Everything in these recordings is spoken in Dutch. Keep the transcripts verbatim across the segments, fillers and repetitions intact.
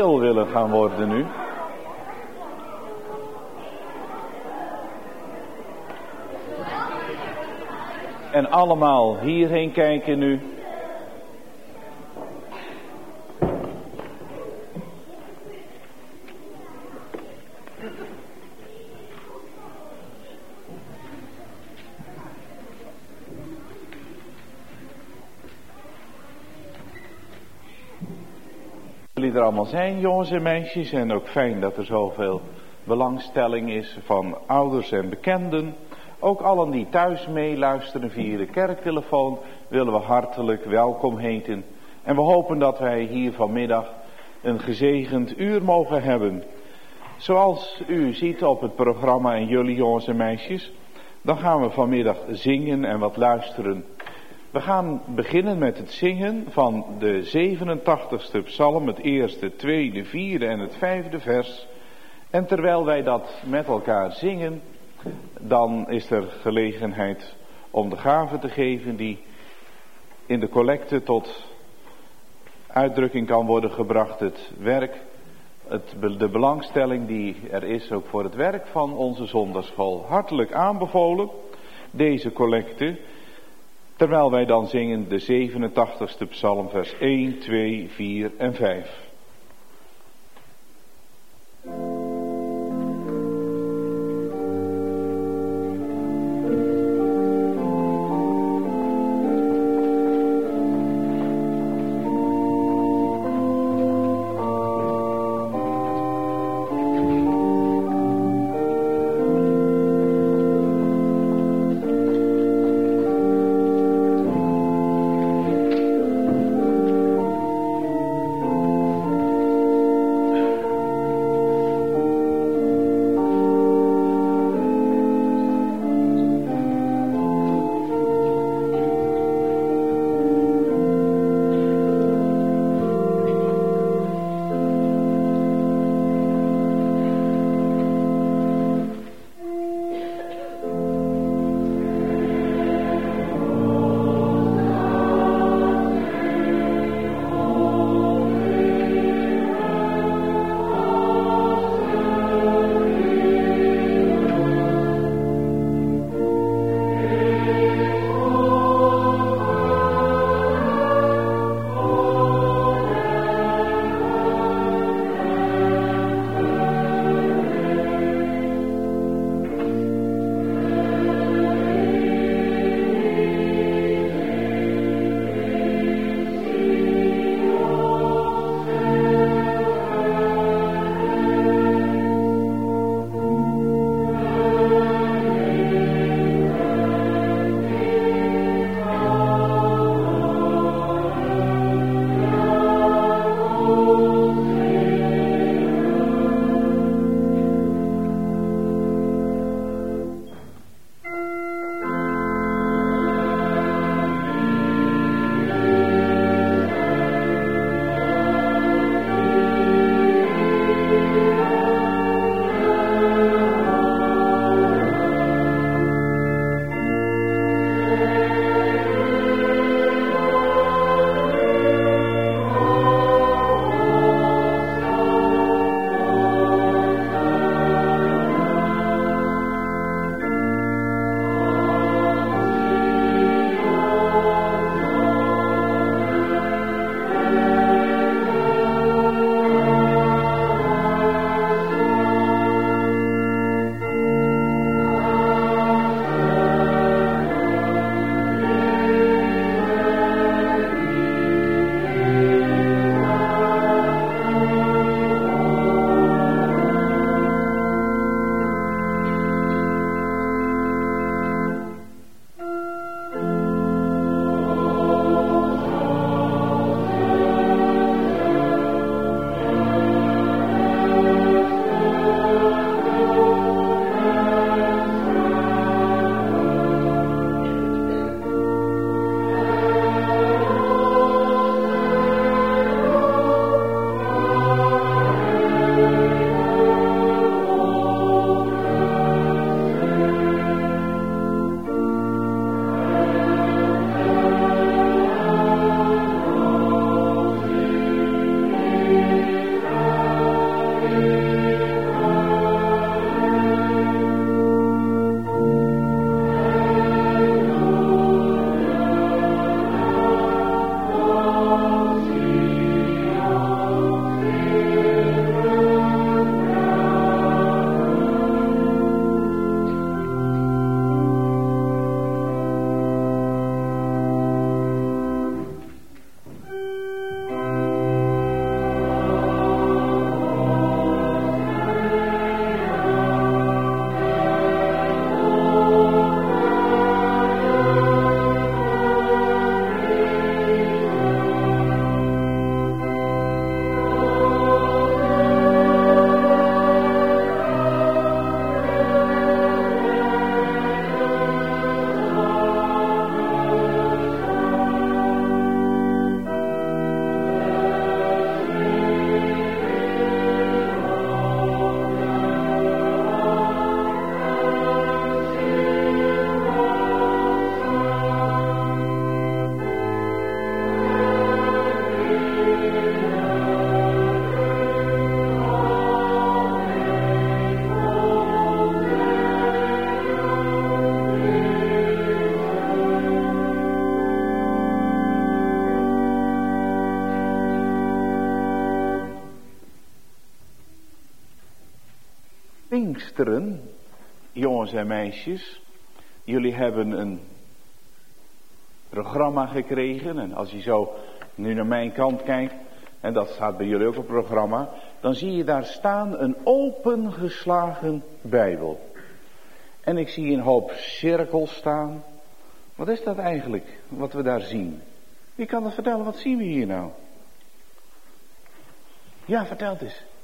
stil willen gaan worden nu. En allemaal hierheen kijken nu. Jullie er allemaal zijn, jongens en meisjes. En ook fijn dat er zoveel belangstelling is van ouders en bekenden. Ook allen die thuis meeluisteren via de kerktelefoon willen we hartelijk welkom heten. En we hopen dat wij hier vanmiddag een gezegend uur mogen hebben. Zoals u ziet op het programma en jullie jongens en meisjes, dan gaan we vanmiddag zingen en wat luisteren. We gaan beginnen met het zingen van de zevenentachtigste psalm, het eerste, tweede, vierde en het vijfde vers. En terwijl wij dat met elkaar zingen, dan is er gelegenheid om de gave te geven die in de collecte tot uitdrukking kan worden gebracht. Het werk, het, de belangstelling die er is ook voor het werk van onze zondagschool. Hartelijk aanbevolen, deze collecte. Terwijl wij dan zingen de zevenentachtigste psalm vers één, twee, vier en vijf. Thank Pinksteren, jongens en meisjes, jullie hebben een programma gekregen. En als je zo nu naar mijn kant kijkt, en dat staat bij jullie ook op het programma, dan zie je daar staan een opengeslagen Bijbel. En ik zie een hoop cirkels staan. Wat is dat eigenlijk, wat we daar zien? Wie kan dat vertellen, wat zien we hier nou? Ja, vertel het eens.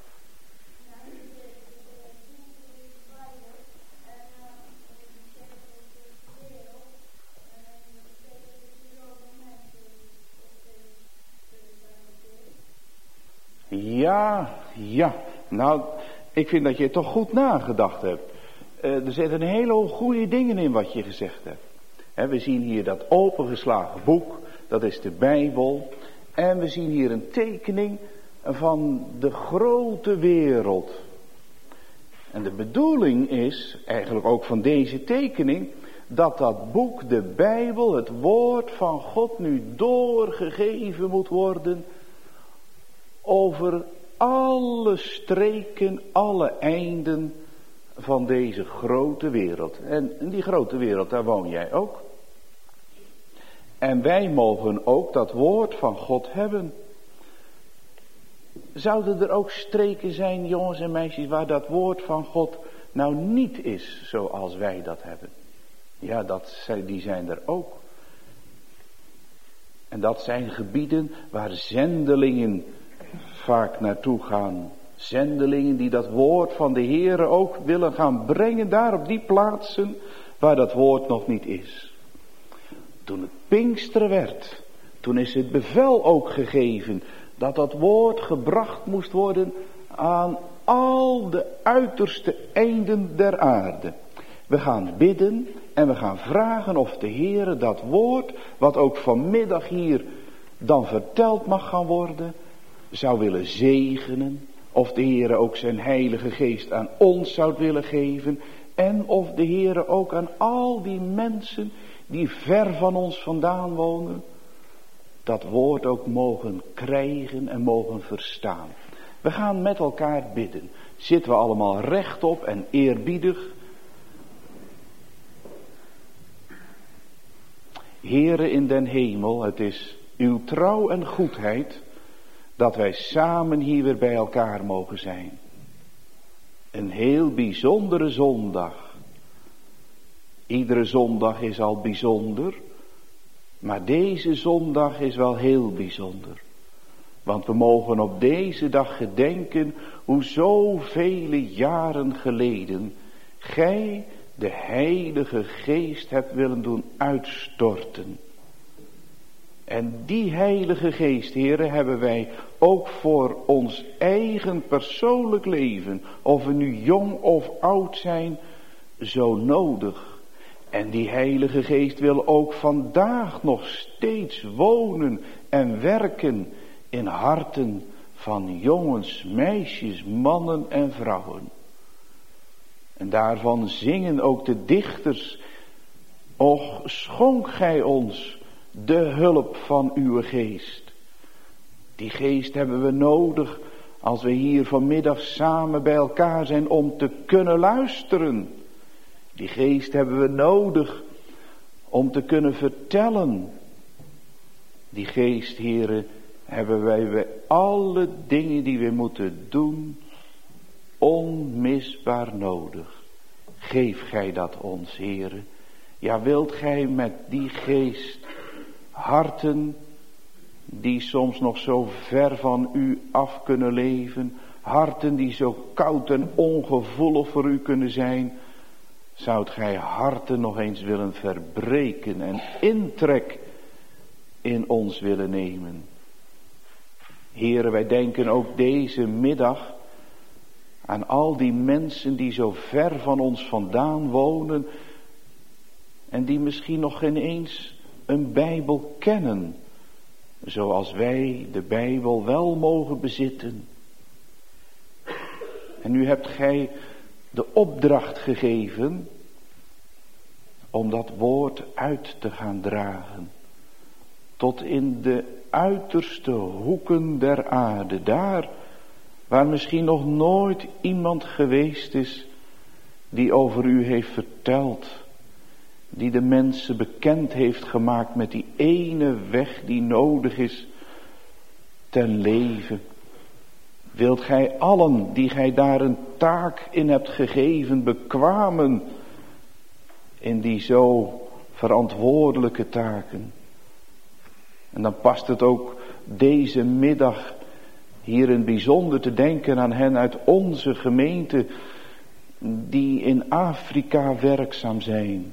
Ja, ja. Nou, ik vind dat je toch goed nagedacht hebt. Uh, er zitten een hele hoop goede dingen in wat je gezegd hebt. He, we zien hier dat opengeslagen boek, dat is de Bijbel. En we zien hier een tekening van de grote wereld. En de bedoeling is, eigenlijk ook van deze tekening, dat dat boek, de Bijbel, het woord van God nu doorgegeven moet worden over alle streken, alle einden van deze grote wereld. En in die grote wereld, daar woon jij ook. En wij mogen ook dat woord van God hebben. Zouden er ook streken zijn, jongens en meisjes, waar dat woord van God nou niet is zoals wij dat hebben? Ja, dat, die zijn er ook. En dat zijn gebieden waar zendelingen vaak naartoe gaan. Zendelingen die dat woord van de Heere ook willen gaan brengen daar op die plaatsen waar dat woord nog niet is. Toen het Pinksteren werd, toen is het bevel ook gegeven dat dat woord gebracht moest worden aan al de uiterste einden der aarde. We gaan bidden en we gaan vragen of de Heere dat woord, wat ook vanmiddag hier dan verteld mag gaan worden, zou willen zegenen. Of de Heere ook zijn Heilige Geest aan ons zou willen geven. En of de Heere ook aan al die mensen die ver van ons vandaan wonen, dat woord ook mogen krijgen en mogen verstaan. We gaan met elkaar bidden. Zitten we allemaal rechtop en eerbiedig. Heere in den hemel, het is uw trouw en goedheid dat wij samen hier weer bij elkaar mogen zijn. Een heel bijzondere zondag. Iedere zondag is al bijzonder, maar deze zondag is wel heel bijzonder. Want we mogen op deze dag gedenken hoe zoveel jaren geleden gij de Heilige Geest hebt willen doen uitstorten. En die Heilige Geest, Heere, hebben wij ook voor ons eigen persoonlijk leven, of we nu jong of oud zijn, zo nodig. En die Heilige Geest wil ook vandaag nog steeds wonen en werken in harten van jongens, meisjes, mannen en vrouwen. En daarvan zingen ook de dichters, och schonk gij ons de hulp van uw geest. Die geest hebben we nodig als we hier vanmiddag samen bij elkaar zijn om te kunnen luisteren. Die geest hebben we nodig om te kunnen vertellen. Die geest, Heere, hebben wij bij alle dingen die we moeten doen onmisbaar nodig. Geef gij dat ons, Heere. Ja, wilt gij met die geest harten die soms nog zo ver van u af kunnen leven, harten die zo koud en ongevoelig voor u kunnen zijn, zoudt gij harten nog eens willen verbreken en intrek in ons willen nemen. Heere, wij denken ook deze middag aan al die mensen die zo ver van ons vandaan wonen en die misschien nog geen eens een Bijbel kennen, zoals wij de Bijbel wel mogen bezitten. En nu hebt gij de opdracht gegeven om dat woord uit te gaan dragen, tot in de uiterste hoeken der aarde, daar waar misschien nog nooit iemand geweest is die over u heeft verteld, die de mensen bekend heeft gemaakt met die ene weg die nodig is ten leven. Wilt gij allen die gij daar een taak in hebt gegeven bekwamen in die zo verantwoordelijke taken. En dan past het ook deze middag hier in het bijzonder te denken aan hen uit onze gemeente die in Afrika werkzaam zijn.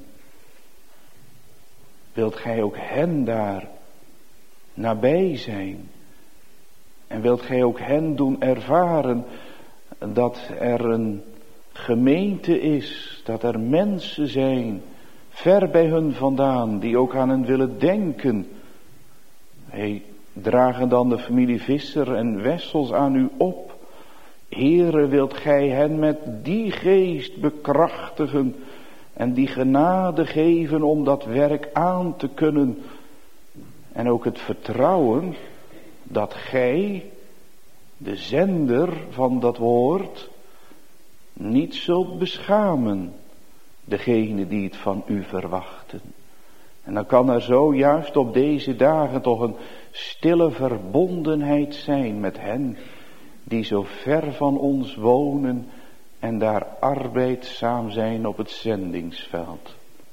Wilt gij ook hen daar nabij zijn? En wilt gij ook hen doen ervaren dat er een gemeente is, dat er mensen zijn, ver bij hun vandaan, die ook aan hen willen denken. Wij dragen dan de familie Visser en Wessels aan u op. Heere, wilt gij hen met die geest bekrachtigen en die genade geven om dat werk aan te kunnen. En ook het vertrouwen dat gij, de zender van dat woord, niet zult beschamen degene die het van u verwachten. En dan kan er zo juist op deze dagen toch een stille verbondenheid zijn met hen die zo ver van ons wonen en daar arbeidzaam zijn op het zendingsveld.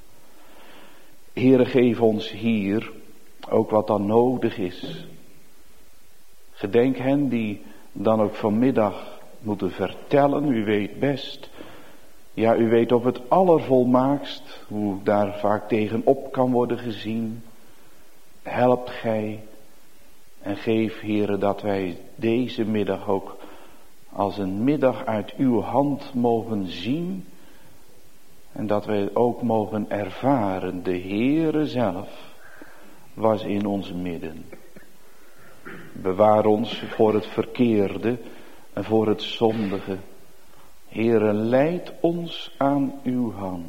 Heere, geef ons hier ook wat dan nodig is. Gedenk hen die dan ook vanmiddag moeten vertellen, u weet best. Ja, u weet op het allervolmaakst hoe daar vaak tegenop kan worden gezien. Helpt gij en geef, Heere, dat wij deze middag ook als een middag uit uw hand mogen zien. En dat wij ook mogen ervaren, de Heere zelf was in ons midden. Bewaar ons voor het verkeerde en voor het zondige. Heere, leid ons aan uw hand.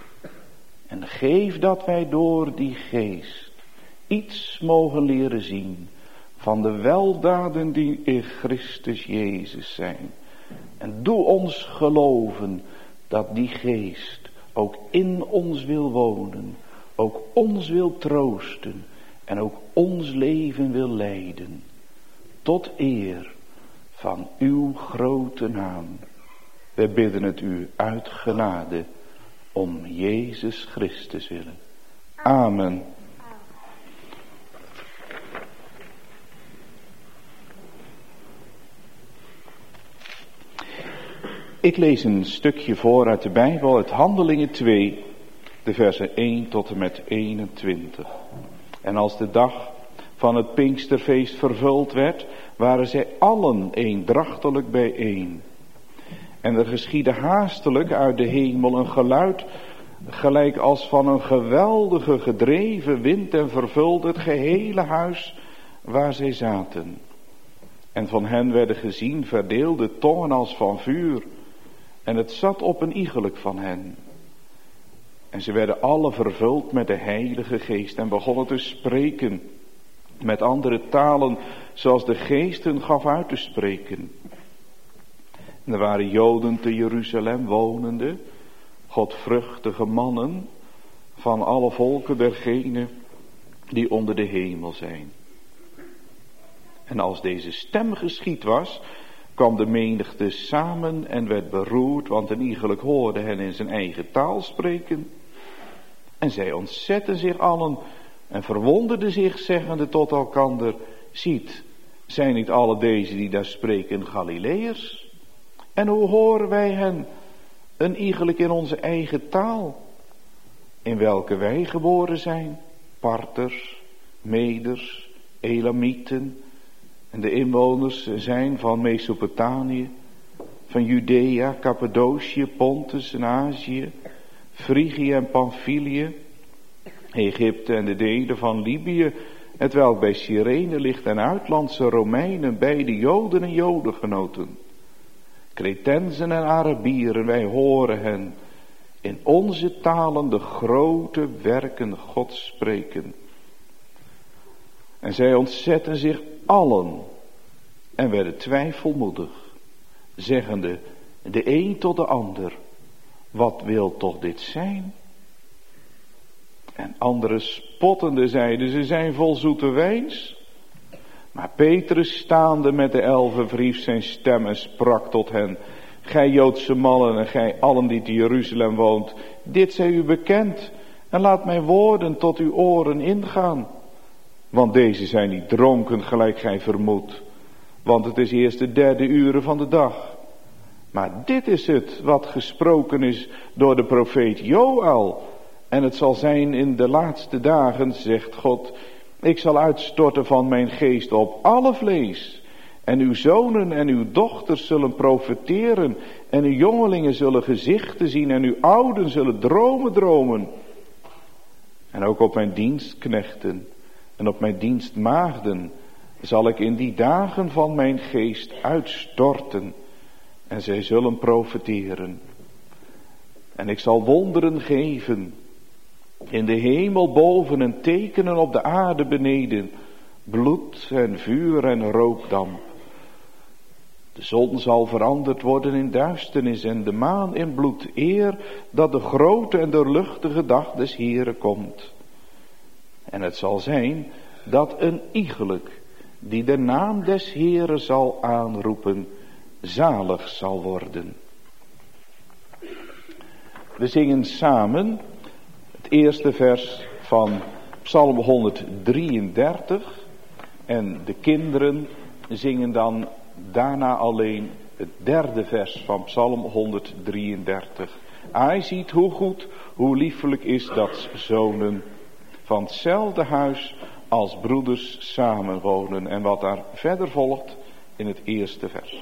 En geef dat wij door die geest iets mogen leren zien van de weldaden die in Christus Jezus zijn. En doe ons geloven dat die geest ook in ons wil wonen, ook ons wil troosten en ook ons leven wil leiden. Tot eer van uw grote naam. We bidden het u uit genade om Jezus Christus willen. Amen. Ik lees een stukje voor uit de Bijbel, het Handelingen twee, de versen één tot en met eenentwintig. En als de dag van het Pinksterfeest vervuld werd, waren zij allen eendrachtelijk bijeen. En er geschiedde haastelijk uit de hemel een geluid, gelijk als van een geweldige gedreven wind, en vervulde het gehele huis waar zij zaten. En van hen werden gezien verdeelde tongen als van vuur, en het zat op een iegelijk van hen. En ze werden alle vervuld met de Heilige Geest en begonnen te spreken met andere talen, zoals de Geest hun gaf uit te spreken. En er waren Joden te Jeruzalem wonende, godvruchtige mannen van alle volken dergenen die onder de hemel zijn. En als deze stem geschied was, kwam de menigte samen en werd beroerd, want een iegelijk hoorde hen in zijn eigen taal spreken. En zij ontzetten zich allen en verwonderden zich, zeggende tot elkander: ziet, zijn niet alle deze die daar spreken Galileërs? En hoe horen wij hen een iegelijk in onze eigen taal, in welke wij geboren zijn, Parters, Meders, Elamieten, en de inwoners zijn van Mesopotamië, van Judea, Cappadocië, Pontus en Azië, Frigië en Pamphylië, Egypte en de delen van Libië, hetwelk bij Cyrene ligt, en uitlandse Romeinen, beide Joden en Jodengenoten, Cretensen en Arabieren, wij horen hen in onze talen de grote werken Gods spreken. En zij ontzetten zich allen en werden twijfelmoedig, zeggende de een tot de ander: wat wil toch dit zijn? En anderen spottende zeiden, ze zijn vol zoete wijns. Maar Petrus staande met de elfen verhief zijn stem en sprak tot hen. Gij Joodse mannen en gij allen die te Jeruzalem woont, dit zij u bekend. En laat mijn woorden tot uw oren ingaan. Want deze zijn niet dronken gelijk gij vermoedt. Want het is eerst de derde uren van de dag. Maar dit is het wat gesproken is door de profeet Joël. En het zal zijn in de laatste dagen, zegt God, ik zal uitstorten van mijn geest op alle vlees. En uw zonen en uw dochters zullen profeteren. En uw jongelingen zullen gezichten zien. En uw ouden zullen dromen dromen. En ook op mijn dienstknechten en op mijn dienstmaagden zal ik in die dagen van mijn geest uitstorten. En zij zullen profeteren. En ik zal wonderen geven. In de hemel boven en tekenen op de aarde beneden. Bloed en vuur en rookdamp. De zon zal veranderd worden in duisternis en de maan in bloed, eer dat de grote en doorluchtige dag des Heeren komt. En het zal zijn dat een iegelijk die de naam des Heeren zal aanroepen, zalig zal worden. We zingen samen het eerste vers van Psalm honderddrieëndertig en de kinderen zingen dan daarna alleen het derde vers van Psalm honderddrieëndertig. Hij ziet hoe goed, hoe liefelijk is dat zonen van hetzelfde huis als broeders samenwonen. En wat daar verder volgt in het eerste vers.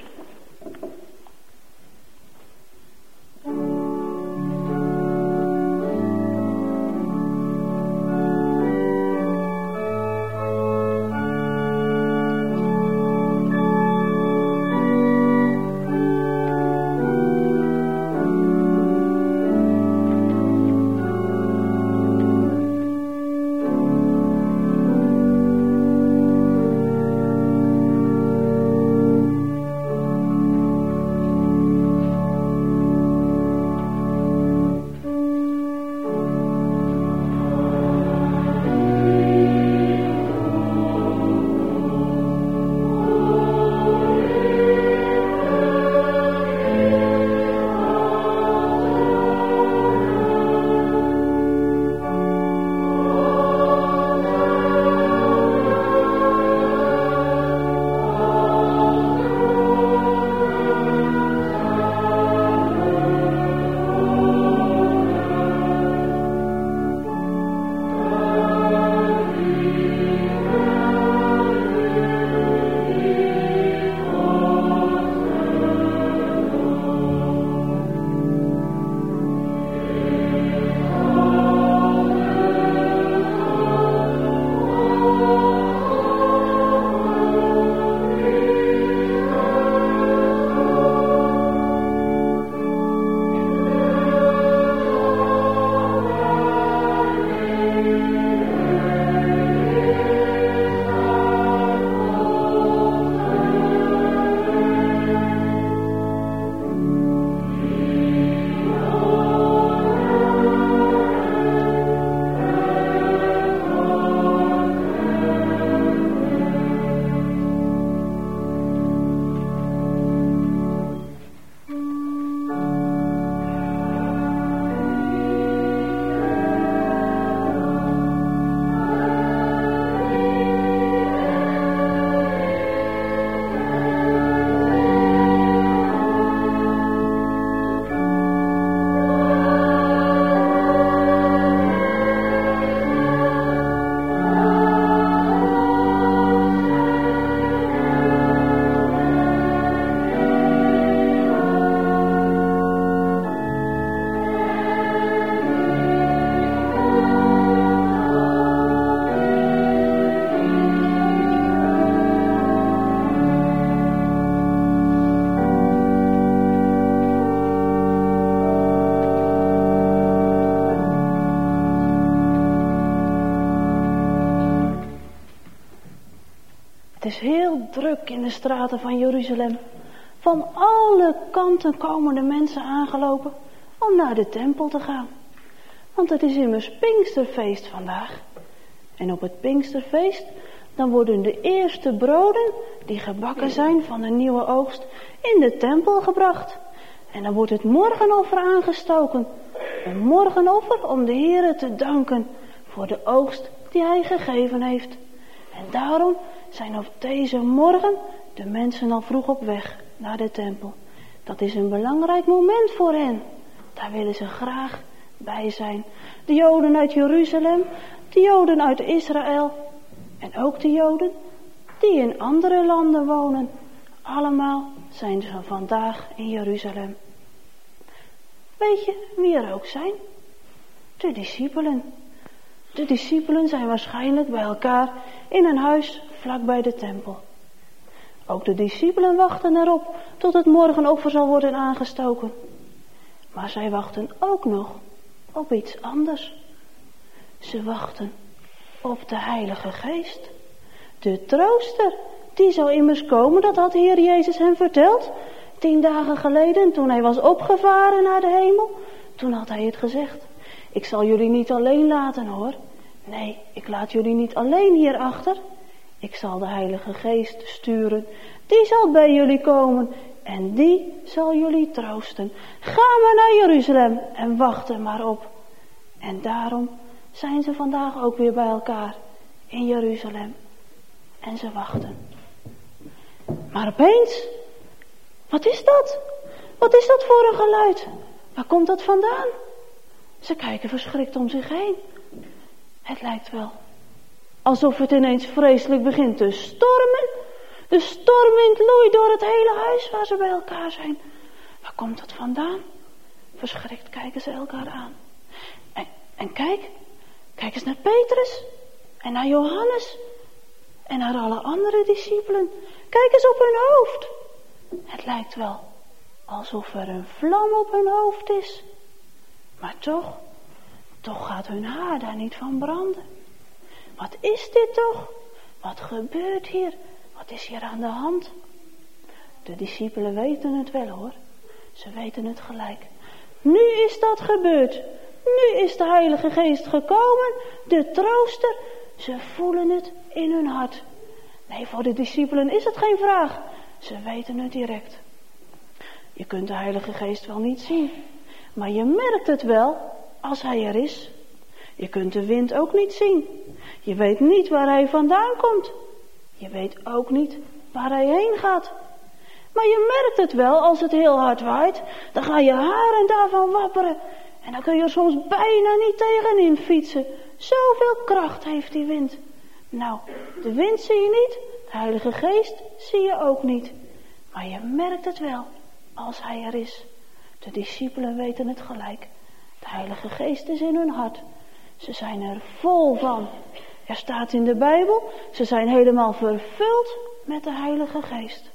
is heel druk in de straten van Jeruzalem. Van alle kanten komen de mensen aangelopen. om naar de tempel te gaan. Want het is immers Pinksterfeest vandaag. En op het Pinksterfeest, dan worden de eerste broden die gebakken zijn van de nieuwe oogst in de tempel gebracht. En dan wordt het morgenoffer aangestoken. Een morgenoffer om de Heere te danken voor de oogst die hij gegeven heeft. En daarom zijn op deze morgen de mensen al vroeg op weg naar de tempel. Dat is een belangrijk moment voor hen. Daar willen ze graag bij zijn. De Joden uit Jeruzalem, de Joden uit Israël en ook de Joden die in andere landen wonen. Allemaal zijn ze vandaag in Jeruzalem. Weet je wie er ook zijn? De discipelen. De discipelen zijn waarschijnlijk bij elkaar in een huis vlak bij de tempel. Ook de discipelen wachten erop tot het morgenoffer zal worden aangestoken. Maar zij wachten ook nog op iets anders. Ze wachten op de Heilige Geest. De trooster, die zou immers komen, dat had de Heer Jezus hem verteld. Tien dagen geleden, toen hij was opgevaren naar de hemel. Toen had hij het gezegd. Ik zal jullie niet alleen laten hoor. Nee, ik laat jullie niet alleen hierachter. Ik zal de Heilige Geest sturen. Die zal bij jullie komen. En die zal jullie troosten. Ga maar naar Jeruzalem en wacht er maar op. En daarom zijn ze vandaag ook weer bij elkaar in Jeruzalem. En ze wachten. Maar opeens, wat is dat? Wat is dat voor een geluid? Waar komt dat vandaan? Ze kijken verschrikt om zich heen. Het lijkt wel alsof het ineens vreselijk begint te stormen. De stormwind loeit door het hele huis waar ze bij elkaar zijn. Waar komt dat vandaan? Verschrikt kijken ze elkaar aan. En, en kijk, kijk eens naar Petrus en naar Johannes en naar alle andere discipelen. Kijk eens op hun hoofd. Het lijkt wel alsof er een vlam op hun hoofd is. Maar toch, toch gaat hun haar daar niet van branden. Wat is dit toch? Wat gebeurt hier? Wat is hier aan de hand? De discipelen weten het wel hoor. Ze weten het gelijk. Nu is dat gebeurd. Nu is de Heilige Geest gekomen. De trooster. Ze voelen het in hun hart. Nee, voor de discipelen is het geen vraag. Ze weten het direct. Je kunt de Heilige Geest wel niet zien. Maar je merkt het wel als hij er is. Je kunt de wind ook niet zien. Je weet niet waar hij vandaan komt. Je weet ook niet waar hij heen gaat. Maar je merkt het wel als het heel hard waait. Dan ga je haren daarvan wapperen. En dan kun je er soms bijna niet tegenin fietsen. Zoveel kracht heeft die wind. Nou, de wind zie je niet. De Heilige Geest zie je ook niet. Maar je merkt het wel als hij er is. De discipelen weten het gelijk. De Heilige Geest is in hun hart. Ze zijn er vol van. Er staat in de Bijbel, ze zijn helemaal vervuld met de Heilige Geest.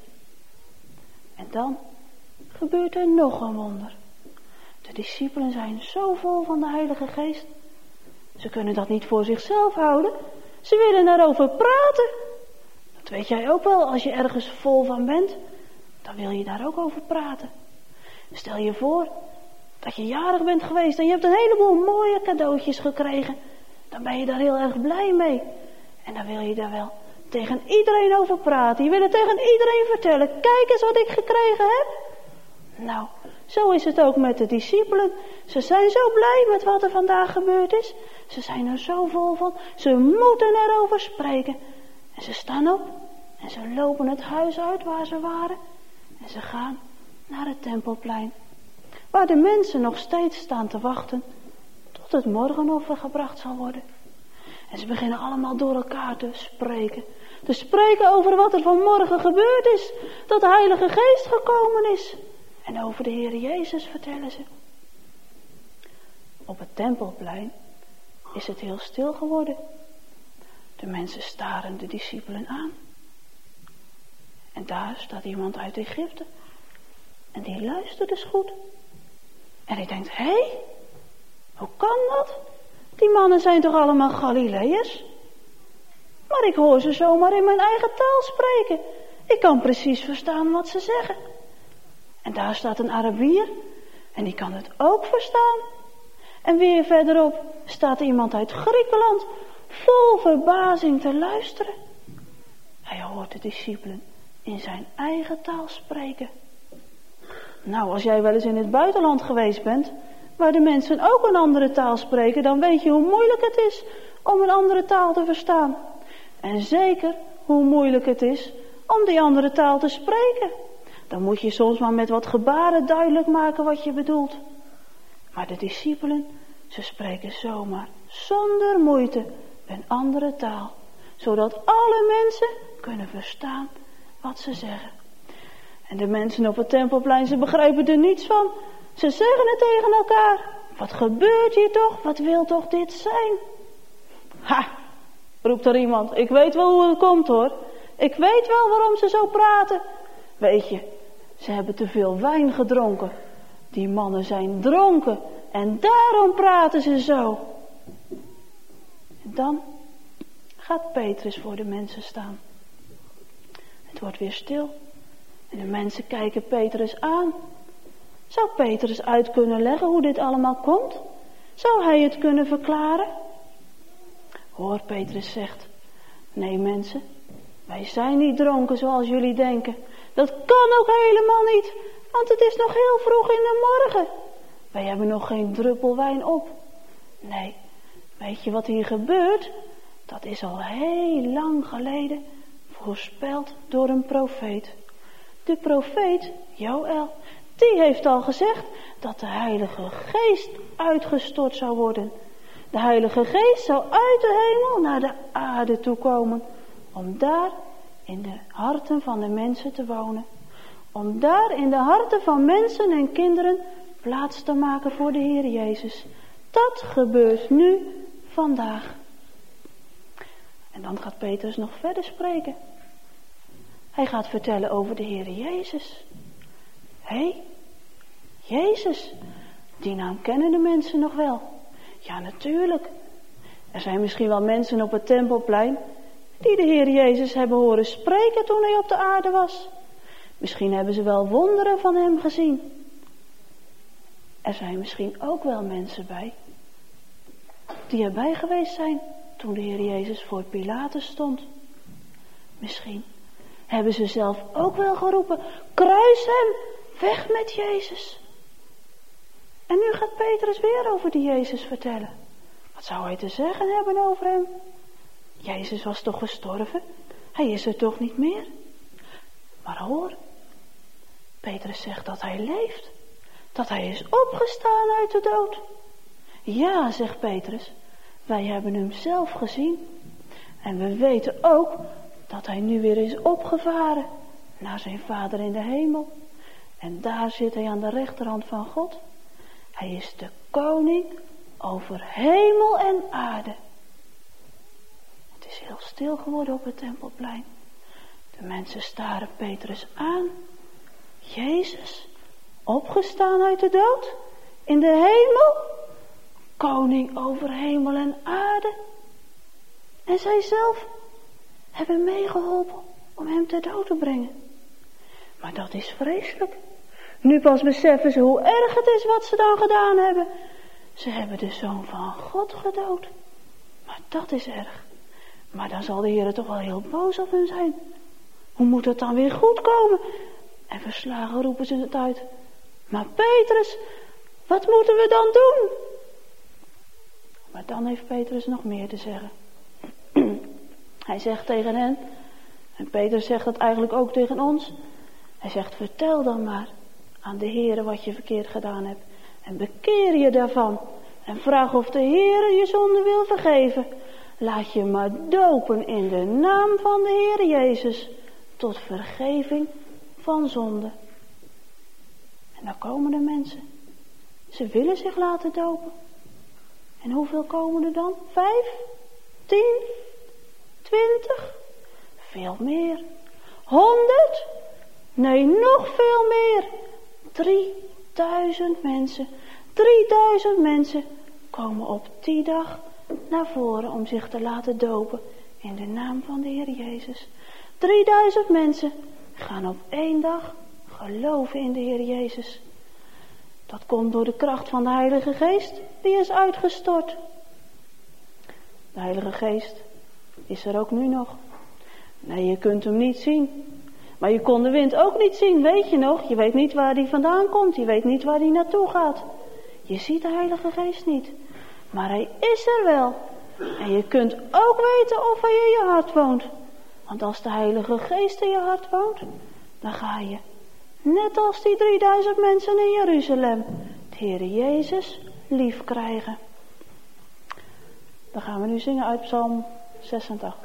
En dan gebeurt er nog een wonder. De discipelen zijn zo vol van de Heilige Geest. Ze kunnen dat niet voor zichzelf houden. Ze willen daarover praten. Dat weet jij ook wel, als je ergens vol van bent. Dan wil je daar ook over praten. Stel je voor dat je jarig bent geweest en je hebt een heleboel mooie cadeautjes gekregen. Dan ben je daar heel erg blij mee. En dan wil je daar wel tegen iedereen over praten. Je wil het tegen iedereen vertellen. Kijk eens wat ik gekregen heb. Nou, zo is het ook met de discipelen. Ze zijn zo blij met wat er vandaag gebeurd is. Ze zijn er zo vol van. Ze moeten erover spreken. En ze staan op. En ze lopen het huis uit waar ze waren. En ze gaan naar het Tempelplein. Waar de mensen nog steeds staan te wachten tot het morgenoffer gebracht zal worden. En ze beginnen allemaal door elkaar te spreken. Te spreken over wat er vanmorgen gebeurd is. Dat de Heilige Geest gekomen is. En over de Heer Jezus vertellen ze. Op het Tempelplein is het heel stil geworden. De mensen staren de discipelen aan. En daar staat iemand uit Egypte. En die luistert dus goed. En die denkt, hé, hey, hoe kan dat? Die mannen zijn toch allemaal Galileërs? Maar ik hoor ze zomaar in mijn eigen taal spreken. Ik kan precies verstaan wat ze zeggen. En daar staat een Arabier En die kan het ook verstaan. En weer verderop staat iemand uit Griekenland vol verbazing te luisteren. Hij hoort de discipelen in zijn eigen taal spreken. Nou, als jij wel eens in het buitenland geweest bent, waar de mensen ook een andere taal spreken, dan weet je hoe moeilijk het is om een andere taal te verstaan. En zeker hoe moeilijk het is om die andere taal te spreken. Dan moet je soms maar met wat gebaren duidelijk maken wat je bedoelt. Maar de discipelen, ze spreken zomaar zonder moeite een andere taal, zodat alle mensen kunnen verstaan wat ze zeggen. En de mensen op het Tempelplein, ze begrijpen er niets van. Ze zeggen het tegen elkaar. Wat gebeurt hier toch? Wat wil toch dit zijn? Ha, roept er iemand. Ik weet wel hoe het komt hoor. Ik weet wel waarom ze zo praten. Weet je, ze hebben te veel wijn gedronken. Die mannen zijn dronken. En daarom praten ze zo. En dan gaat Petrus voor de mensen staan. Het wordt weer stil. En de mensen kijken Petrus aan. Zou Petrus uit kunnen leggen hoe dit allemaal komt? Zou hij het kunnen verklaren? Hoor, Petrus zegt, nee mensen, wij zijn niet dronken zoals jullie denken. Dat kan ook helemaal niet, want het is nog heel vroeg in de morgen. Wij hebben nog geen druppel wijn op. Nee, weet je wat hier gebeurt? Dat is al heel lang geleden voorspeld door een profeet. De profeet Joël, die heeft al gezegd dat de Heilige Geest uitgestort zou worden. De Heilige Geest zou uit de hemel naar de aarde toe komen, om daar in de harten van de mensen te wonen. Om daar in de harten van mensen en kinderen plaats te maken voor de Heer Jezus. Dat gebeurt nu, vandaag. En dan gaat Petrus nog verder spreken. Hij gaat vertellen over de Heer Jezus. Hé, hey, Jezus, die naam kennen de mensen nog wel. Ja, natuurlijk. Er zijn misschien wel mensen op het Tempelplein die de Heer Jezus hebben horen spreken toen hij op de aarde was. Misschien hebben ze wel wonderen van hem gezien. Er zijn misschien ook wel mensen bij die erbij geweest zijn toen de Heer Jezus voor Pilatus stond. Misschien hebben ze zelf ook wel geroepen, kruis hem, weg met Jezus. En nu gaat Petrus weer over die Jezus vertellen. Wat zou hij te zeggen hebben over hem? Jezus was toch gestorven? Hij is er toch niet meer? Maar hoor, Petrus zegt dat hij leeft. Dat hij is opgestaan uit de dood. Ja, zegt Petrus, wij hebben hem zelf gezien. En we weten ook dat hij nu weer is opgevaren naar zijn Vader in de hemel. En daar zit hij aan de rechterhand van God. Hij is de koning over hemel en aarde. Het is heel stil geworden op het Tempelplein. De mensen staren Petrus aan. Jezus, opgestaan uit de dood, in de hemel, koning over hemel en aarde. En zij zelf hebben meegeholpen om hem ter dood te brengen. Maar dat is vreselijk. Nu pas beseffen ze hoe erg het is wat ze dan gedaan hebben. Ze hebben de Zoon van God gedood. Maar dat is erg. Maar dan zal de Heer toch wel heel boos op hen zijn. Hoe moet het dan weer goed komen? En verslagen roepen ze het uit. Maar Petrus, wat moeten we dan doen? Maar dan heeft Petrus nog meer te zeggen. Hij zegt tegen hen, en Petrus zegt dat eigenlijk ook tegen ons. Hij zegt, vertel dan maar aan de Heere wat je verkeerd gedaan hebt. En bekeer je daarvan. En vraag of de Heere je zonde wil vergeven. Laat je maar dopen in de naam van de Heer Jezus. Tot vergeving van zonde. En dan komen de mensen. Ze willen zich laten dopen. En hoeveel komen er dan? Vijf? Tien? Twintig? Veel meer. Honderd? Nee, nog veel meer. Drieduizend mensen. Drieduizend mensen komen op die dag naar voren om zich te laten dopen in de naam van de Heer Jezus. Drieduizend mensen gaan op één dag geloven in de Heer Jezus. Dat komt door de kracht van de Heilige Geest die is uitgestort. De Heilige Geest is er ook nu nog. Nee, je kunt hem niet zien. Maar je kon de wind ook niet zien, weet je nog? Je weet niet waar die vandaan komt. Je weet niet waar die naartoe gaat. Je ziet de Heilige Geest niet. Maar hij is er wel. En je kunt ook weten of hij in je hart woont. Want als de Heilige Geest in je hart woont, dan ga je, net als die drieduizend mensen in Jeruzalem, de Heere Jezus lief krijgen. Dan gaan we nu zingen uit Psalm zesentachtig.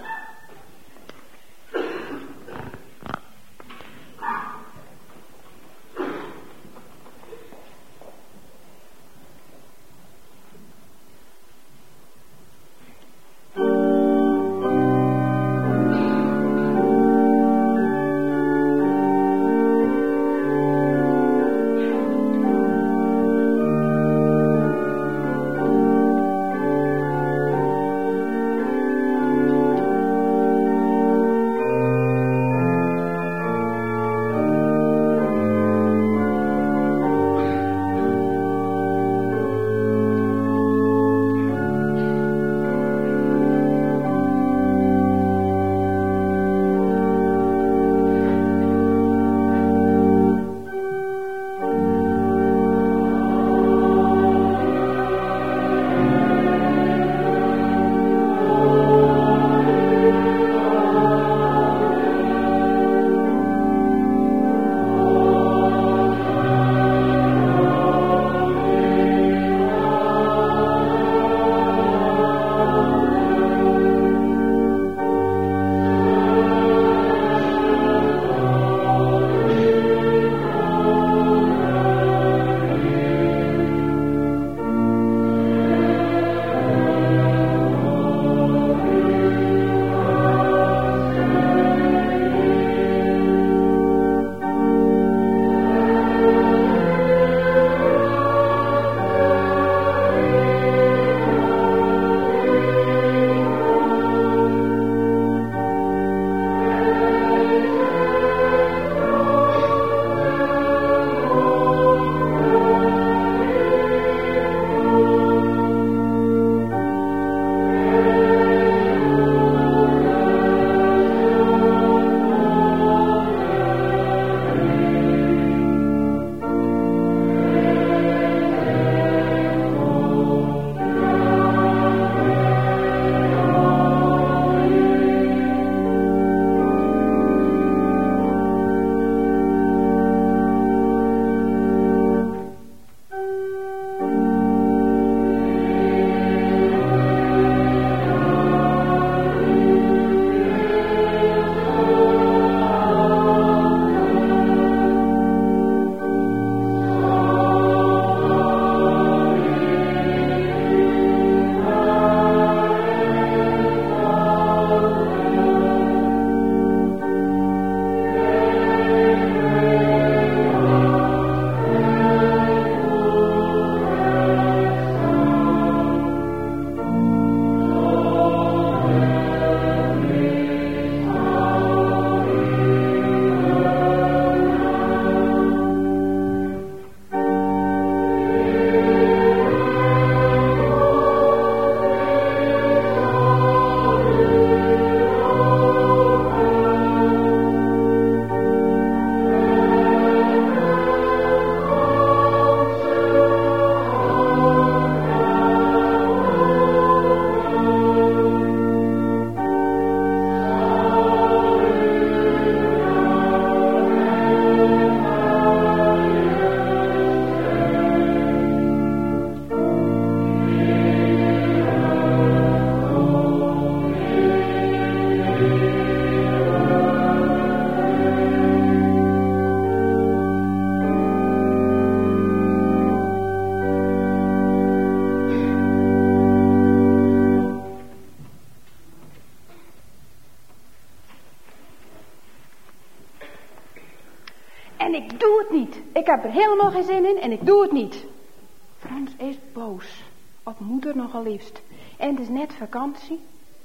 En ik doe het niet. Ik heb er helemaal geen zin in en ik doe het niet. Frans is boos. Op moeder nogal liefst. En het is net vakantie.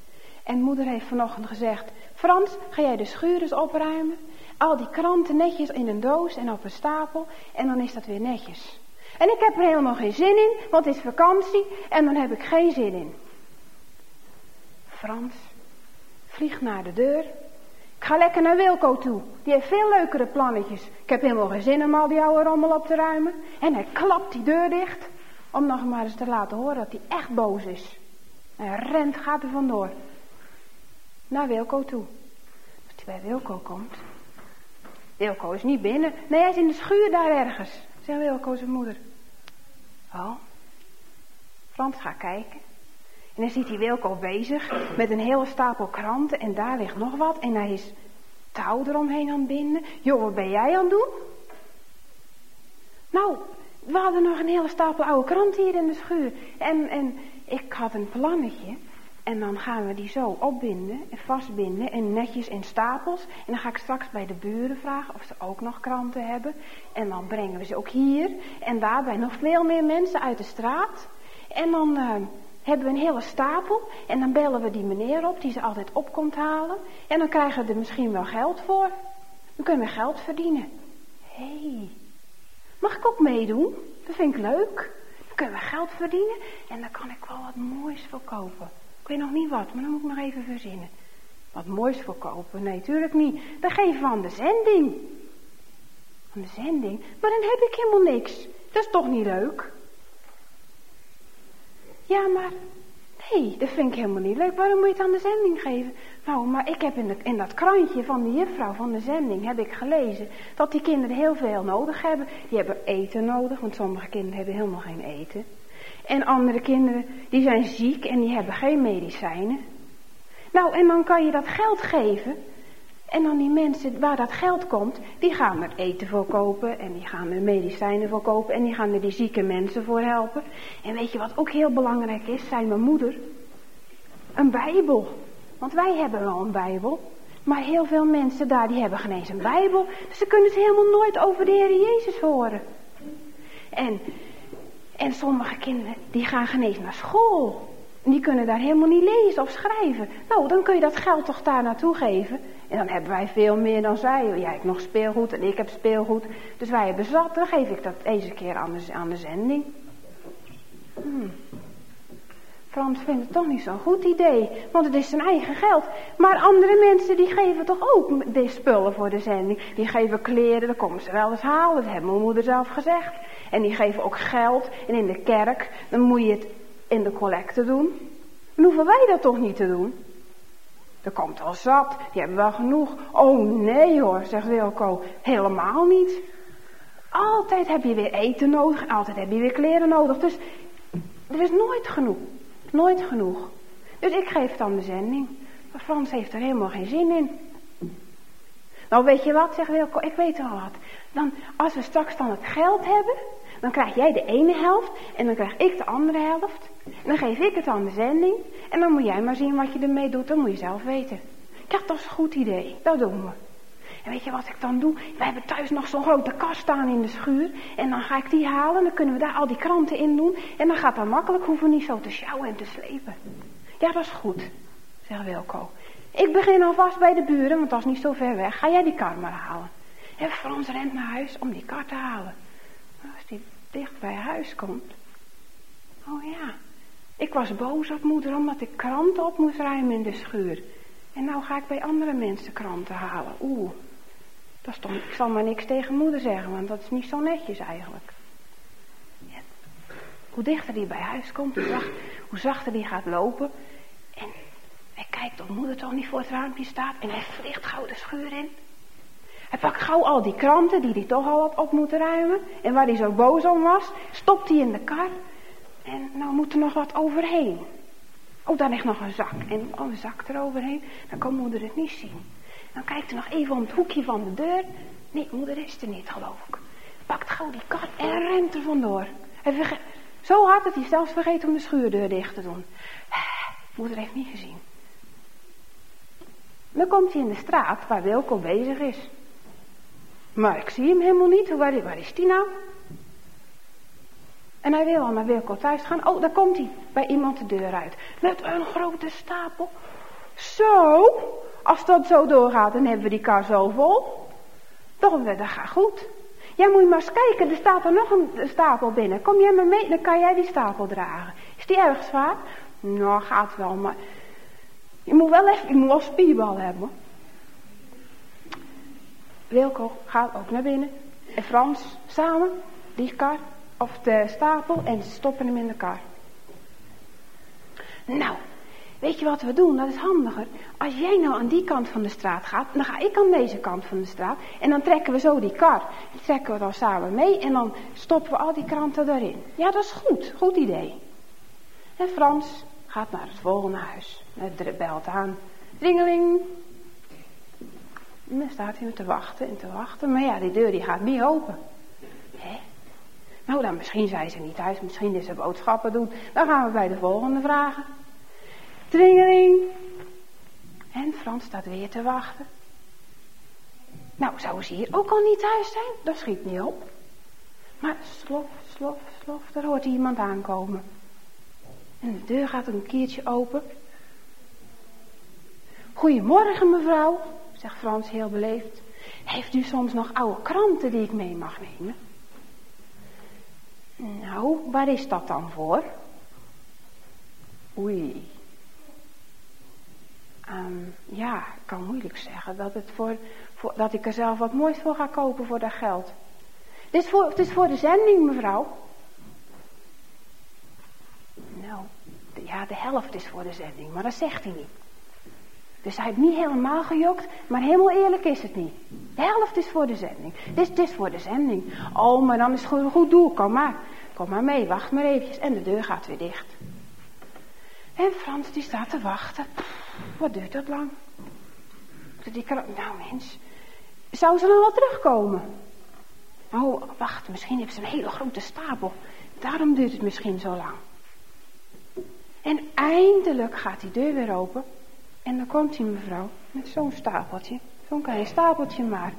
En moeder heeft vanochtend gezegd: Frans, ga jij de schuur eens opruimen? Al die kranten netjes in een doos en op een stapel. En dan is dat weer netjes. En ik heb er helemaal geen zin in, want het is vakantie en dan heb ik geen zin in. Frans vliegt naar de deur. Ik ga lekker naar Wilco toe. Die heeft veel leukere plannetjes. Ik heb helemaal geen zin om al die oude rommel op te ruimen. En hij klapt die deur dicht. Om nog maar eens te laten horen dat hij echt boos is. En hij rent, gaat er vandoor. Naar Wilco toe. Als hij bij Wilco komt. Wilco is niet binnen. Nee, hij is in de schuur daar ergens. Zegt Wilco zijn moeder. Oh. Frans gaat kijken. En dan ziet hij Wilco bezig met een hele stapel kranten. En daar ligt nog wat. En hij is touw eromheen aan het binden. Joh, wat ben jij aan het doen? Nou, we hadden nog een hele stapel oude kranten hier in de schuur. En, en ik had een plannetje. En dan gaan we die zo opbinden en vastbinden en netjes in stapels. En dan ga ik straks bij de buren vragen of ze ook nog kranten hebben. En dan brengen we ze ook hier. En daarbij nog veel meer mensen uit de straat. En dan uh, hebben we een hele stapel. En dan bellen we die meneer op die ze altijd op komt halen. En dan krijgen we er misschien wel geld voor. Dan kunnen we geld verdienen. Hé, hey, mag ik ook meedoen? Dat vind ik leuk. Dan kunnen we geld verdienen. En dan kan ik wel wat moois verkopen. Ik weet nog niet wat, maar dan moet ik nog even verzinnen. Wat moois verkopen? Nee, tuurlijk niet. Dan geven we aan de zending. Aan de zending? Maar dan heb ik helemaal niks. Dat is toch niet leuk? Ja, maar... Nee, dat vind ik helemaal niet leuk. Waarom moet je het aan de zending geven? Nou, maar ik heb in, de, in dat krantje van de juffrouw van de zending... heb ik gelezen dat die kinderen heel veel nodig hebben. Die hebben eten nodig, want sommige kinderen hebben helemaal geen eten. En andere kinderen, die zijn ziek en die hebben geen medicijnen. Nou, en dan kan je dat geld geven. En dan die mensen waar dat geld komt, die gaan er eten voor kopen. En die gaan er medicijnen voor kopen. En die gaan er die zieke mensen voor helpen. En weet je wat ook heel belangrijk is, zei mijn moeder? Een Bijbel. Want wij hebben wel een Bijbel. Maar heel veel mensen daar, die hebben geen eens een Bijbel. Dus ze kunnen ze helemaal nooit over de Heer Jezus horen. En... En sommige kinderen, die gaan geen eens naar school. Die kunnen daar helemaal niet lezen of schrijven. Nou, dan kun je dat geld toch daar naartoe geven. En dan hebben wij veel meer dan zij. Jij hebt nog speelgoed en ik heb speelgoed. Dus wij hebben zat. Dan geef ik dat deze keer aan de, aan de zending. Hmm. Frans vindt het toch niet zo'n goed idee. Want het is zijn eigen geld. Maar andere mensen die geven toch ook de spullen voor de zending. Die geven kleren, dan komen ze wel eens halen. Dat heeft mijn moeder zelf gezegd. En die geven ook geld. En in de kerk, dan moet je het in de collecte doen. Dan hoeven wij dat toch niet te doen? Er komt al zat, die hebben wel genoeg. Oh nee hoor, zegt Wilco, helemaal niet. Altijd heb je weer eten nodig, altijd heb je weer kleren nodig. Dus er is nooit genoeg, nooit genoeg. Dus ik geef het aan de zending. Maar Frans heeft er helemaal geen zin in. Nou weet je wat, zegt Wilco, ik weet wel wat. Dan, als we straks dan het geld hebben, dan krijg jij de ene helft en dan krijg ik de andere helft. En dan geef ik het aan de zending en dan moet jij maar zien wat je ermee doet, dat moet je zelf weten. Ja, dat is een goed idee, dat doen we. En weet je wat ik dan doe? Wij hebben thuis nog zo'n grote kast staan in de schuur en dan ga ik die halen en dan kunnen we daar al die kranten in doen. En dan gaat dat makkelijk, hoeven we niet zo te sjouwen en te slepen. Ja, dat is goed, zegt Wilco. Ik begin alvast bij de buren, want dat is niet zo ver weg. Ga jij die kar maar halen. En Frans rent naar huis om die kar te halen. Als die dicht bij huis komt. Oh ja, ik was boos op moeder omdat ik kranten op moest ruimen in de schuur. En nou ga ik bij andere mensen kranten halen. Oeh, dat is toch, ik zal maar niks tegen moeder zeggen, want dat is niet zo netjes eigenlijk. Ja. Hoe dichter die bij huis komt, hoe, zacht, hoe zachter die gaat lopen. En hij kijkt of moeder toch niet voor het raampje staat en hij vliegt gauw de schuur in. Hij pakt gauw al die kranten die hij toch al had op moeten ruimen. En waar hij zo boos om was, stopt hij in de kar. En nou moet er nog wat overheen. Oh, daar ligt nog een zak. En oh, een zak eroverheen. Dan kan moeder het niet zien. Dan kijkt hij nog even om het hoekje van de deur. Nee, moeder is er niet, geloof ik. Pakt gauw die kar en rent er vandoor. Hij verge- Zo hard dat hij zelfs vergeet om de schuurdeur dicht te doen. Moeder heeft niet gezien. Dan komt hij in de straat waar Wilco bezig is. Maar ik zie hem helemaal niet. Waar, waar is die nou? En hij wil al naar Wilco thuis gaan. Oh, daar komt hij bij iemand de deur uit. Met een grote stapel. Zo, als dat zo doorgaat, dan hebben we die kar zo vol. Toch, dat gaat goed. Ja, Ja, moet je maar eens kijken, er staat er nog een stapel binnen. Kom jij maar mee, dan kan jij die stapel dragen. Is die erg zwaar? Nou, gaat wel, maar je moet wel even, je moet wel spierbal hebben, hoor. Wilco gaat ook naar binnen. En Frans, samen, die kar, of de stapel, en ze stoppen hem in de kar. Nou, weet je wat we doen? Dat is handiger. Als jij nou aan die kant van de straat gaat, dan ga ik aan deze kant van de straat. En dan trekken we zo die kar. Die trekken we dan samen mee en dan stoppen we al die kranten daarin. Ja, dat is goed. Goed idee. En Frans gaat naar het volgende huis. Hij belt aan. Ringeling. En dan staat hij te wachten en te wachten. Maar ja, die deur die gaat niet open. Hè? Nou, dan misschien zijn ze niet thuis. Misschien is ze boodschappen doen. Dan gaan we bij de volgende vragen. Tringeling. En Frans staat weer te wachten. Nou, zou ze hier ook al niet thuis zijn? Dat schiet niet op. Maar slof, slof, slof, daar hoort iemand aankomen. En de deur gaat een keertje open. Goedemorgen mevrouw, zegt Frans heel beleefd. Heeft u soms nog oude kranten die ik mee mag nemen? Nou, waar is dat dan voor? Oei. Um, ja, ik kan moeilijk zeggen dat, het voor, voor, dat ik er zelf wat moois voor ga kopen voor dat geld. Het is voor, het is voor de zending, mevrouw. Nou, de, ja, de helft is voor de zending, maar dat zegt hij niet. Dus hij heeft niet helemaal gejokt, maar helemaal eerlijk is het niet. De helft is voor de zending. Dus het is voor de zending. Oh, maar dan is het goed, een goed doel, kom maar. Kom maar mee, wacht maar eventjes. En de deur gaat weer dicht. En Frans die staat te wachten. Pff, wat duurt dat lang? Die kan... Nou mens, zou ze dan wel terugkomen? Oh, wacht, misschien heeft ze een hele grote stapel. Daarom duurt het misschien zo lang. En eindelijk gaat die deur weer open. En dan komt die mevrouw met zo'n stapeltje. Zo'n klein stapeltje maar.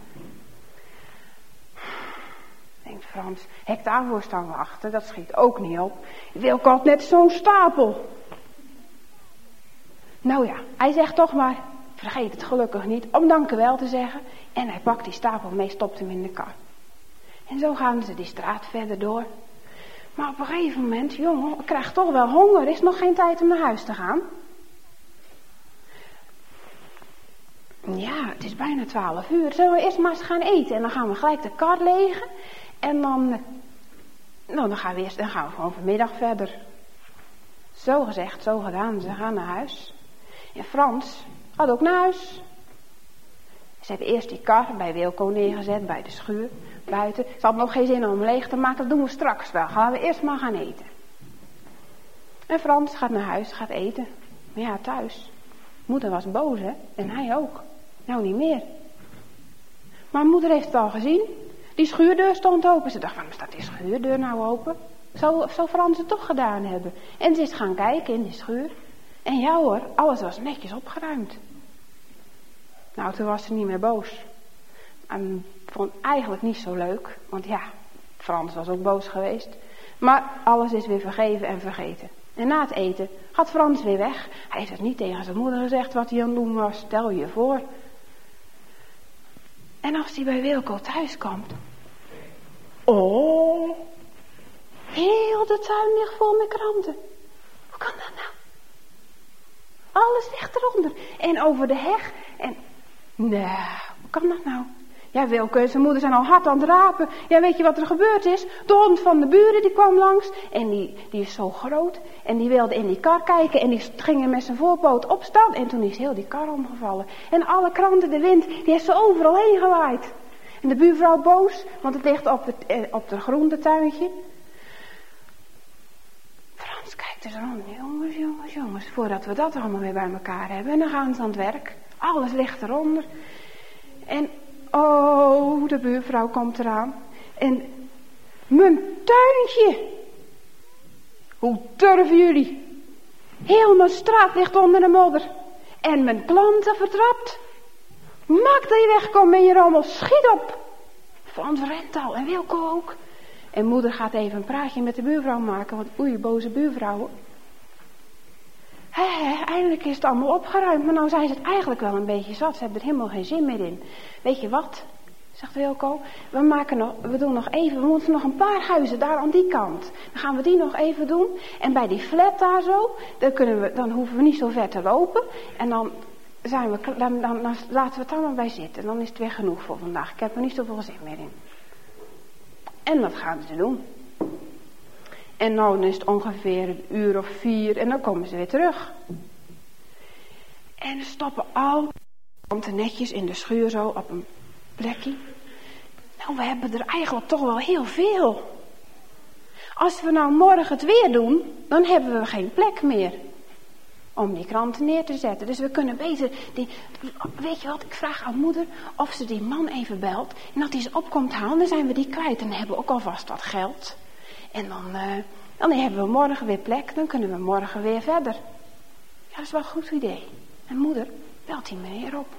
Denkt Frans, hek daarvoor staan wachten, dat schiet ook niet op. Wilco had net zo'n stapel. Nou ja, hij zegt toch maar, vergeet het gelukkig niet, om dankjewel te zeggen. En hij pakt die stapel mee, stopt hem in de kar. En zo gaan ze die straat verder door. Maar op een gegeven moment, jongen, ik krijg toch wel honger, er is nog geen tijd om naar huis te gaan. Ja, het is bijna twaalf uur. Zullen we eerst maar eens gaan eten? En dan gaan we gelijk de kar legen. En dan, nou, dan gaan we eerst, dan gaan we gewoon vanmiddag verder. Zo gezegd, zo gedaan. Ze gaan naar huis. En Frans gaat ook naar huis. Ze hebben eerst die kar bij Wilco neergezet, bij de schuur, buiten. Ze had nog geen zin om hem leeg te maken, dat doen we straks wel. Gaan we eerst maar gaan eten. En Frans gaat naar huis, gaat eten. Maar ja, thuis. Moeder was boos, hè? En hij ook. Nou, niet meer. Maar moeder heeft het al gezien. Die schuurdeur stond open. Ze dacht, waarom staat die schuurdeur nou open? Zou, zou Frans het toch gedaan hebben? En ze is gaan kijken in die schuur. En ja hoor, alles was netjes opgeruimd. Nou, toen was ze niet meer boos. En vond het eigenlijk niet zo leuk. Want ja, Frans was ook boos geweest. Maar alles is weer vergeven en vergeten. En na het eten gaat Frans weer weg. Hij heeft het niet tegen zijn moeder gezegd wat hij aan het doen was. Stel je voor. En als hij bij Wilco thuis komt. Oh. Heel de tuin ligt vol met kranten. Hoe kan dat nou? Alles ligt eronder. En over de heg. En nou, hoe kan dat nou? Ja, Wilco en zijn moeder zijn al hard aan het rapen. Ja, weet je wat er gebeurd is? De hond van de buren die kwam langs. En die, die is zo groot. En die wilde in die kar kijken. En die ging er met zijn voorpoot opstaan. En toen is heel die kar omgevallen. En alle kranten, de wind, die heeft ze overal heen gewaaid. En de buurvrouw boos. Want het ligt op het, eh, op het groentetuintje. Frans kijkt er zo aan. Jongens, jongens, jongens. Voordat we dat allemaal weer bij elkaar hebben. En dan gaan ze aan het werk. Alles ligt eronder. En... oh, de buurvrouw komt eraan. En mijn tuintje. Hoe durven jullie? Heel mijn straat ligt onder de modder. En mijn planten vertrapt. Maak dat je wegkomt en je rommel. Schiet op. Frans rent al en Wilco ook. En moeder gaat even een praatje met de buurvrouw maken. Want oei, boze buurvrouwen. Hé, hé, eindelijk is het allemaal opgeruimd. Maar nou zijn ze het eigenlijk wel een beetje zat. Ze hebben er helemaal geen zin meer in. Weet je wat? Zegt Wilco, we, maken nog, we doen nog even, we moeten nog een paar huizen daar aan die kant. Dan gaan we die nog even doen. En bij die flat daar zo, dan, kunnen we, dan hoeven we niet zo ver te lopen. En dan, zijn we, dan, dan, dan laten we het allemaal bij zitten. Dan is het weer genoeg voor vandaag. Ik heb er niet zoveel zin meer in. En dat gaan ze doen. En nou dan is het ongeveer een uur of vier en dan komen ze weer terug. En ze stoppen al netjes in de schuur zo op een plekje. Nou, we hebben er eigenlijk toch wel heel veel. Als we nou morgen het weer doen, dan hebben we geen plek meer om die kranten neer te zetten. Dus we kunnen beter, die, weet je wat, ik vraag aan moeder of ze die man even belt. En dat hij ze op komt halen, dan zijn we die kwijt. En dan hebben we ook alvast wat geld. En dan, uh, dan hebben we morgen weer plek, dan kunnen we morgen weer verder. Ja, dat is wel een goed idee. En moeder belt die meneer op.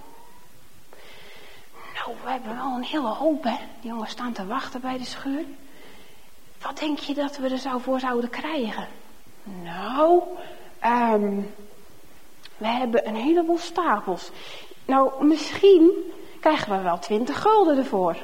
Nou, we hebben wel een hele hoop, hè. Die jongens staan te wachten bij de schuur. Wat denk je dat we er zo voor zouden krijgen? Nou, um, we hebben een heleboel stapels. Nou, misschien krijgen we wel twintig gulden ervoor.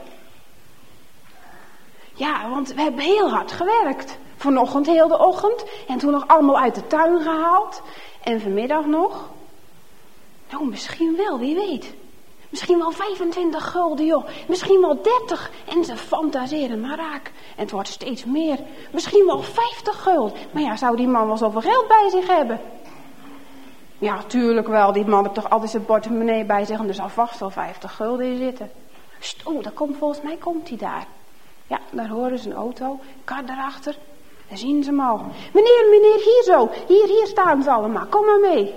Ja, want we hebben heel hard gewerkt. Vanochtend heel de ochtend. En toen nog allemaal uit de tuin gehaald. En vanmiddag nog. Nou, misschien wel, wie weet. Misschien wel vijfentwintig gulden, joh. Misschien wel dertig. En ze fantaseren maar raak. En het wordt steeds meer. Misschien wel vijftig gulden. Maar ja, zou die man wel zoveel geld bij zich hebben? Ja, tuurlijk wel. Die man heeft toch altijd zijn portemonnee bij zich. En er zal vast wel vijftig gulden in zitten. Oh, daar komt, volgens mij komt hij daar. Ja, daar horen ze een auto. Kar daarachter. Daar zien ze hem al. Meneer, meneer, hier zo. Hier, hier staan ze allemaal. Kom maar mee.